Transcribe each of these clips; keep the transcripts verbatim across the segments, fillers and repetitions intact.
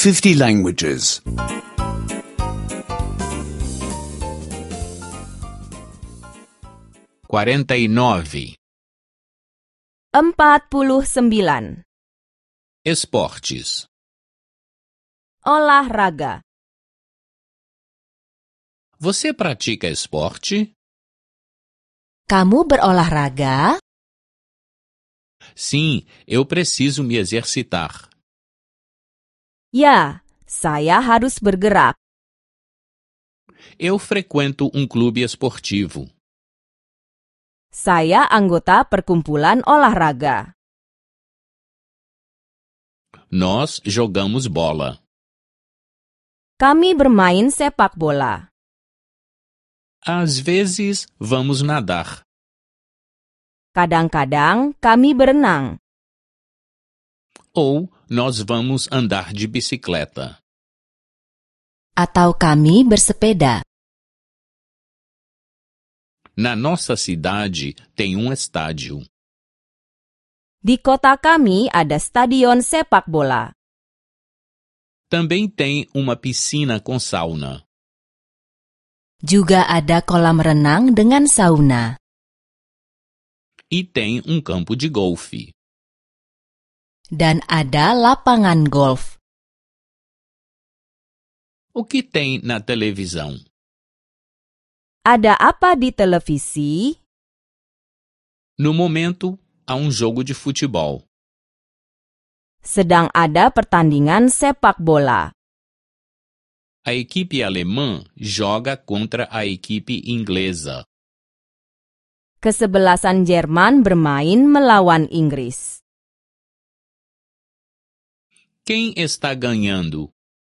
fifty languages. quarenta e nove. Empat puluh sembilan. Esportes. Olahraga. Você pratica esporte? Kamu berolahraga? Sim, eu preciso me exercitar. Ya, saya harus bergerak. Eu frequento um clube esportivo. Saya anggota perkumpulan olahraga. Nós jogamos bola. Kami bermain sepak bola. Às vezes, vamos nadar. Kadang-kadang kami berenang. Ou nós vamos andar de bicicleta. Atau kami bersepeda? Na nossa cidade tem um estádio. Di kota kami ada stadion sepak bola. Também tem uma piscina com sauna. Juga ada kolam renang dengan sauna. E tem um campo de golfe. Dan ada lapangan golf. O que tem na televisão? Ada apa di televisi? No momento, há um jogo de futebol. Sedang ada pertandingan sepak bola. A equipe alemã joga contra a equipe inglesa. Kesebelasan Jerman bermain melawan Inggris. Quem está ganhando?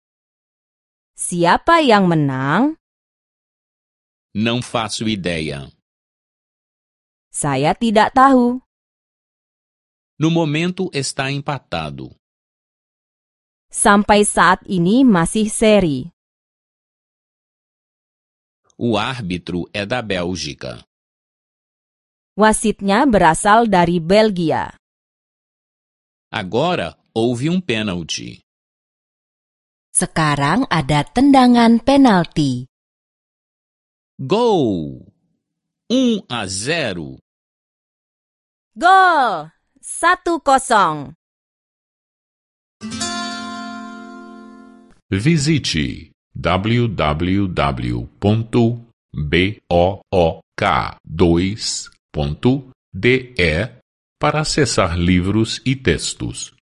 Siapa yang menang? Não faço ideia. Saya tidak tahu. No momento está empatado. Sampai saat ini masih seri. O árbitro é da Bélgica. Wasitnya berasal dari Belgia. Agora houve um pênalti. Sekarang ada tendangan penalti. Gol! um a zero. Gol! Satu kosong. Visite w w w ponto book dois ponto de para acessar livros e textos.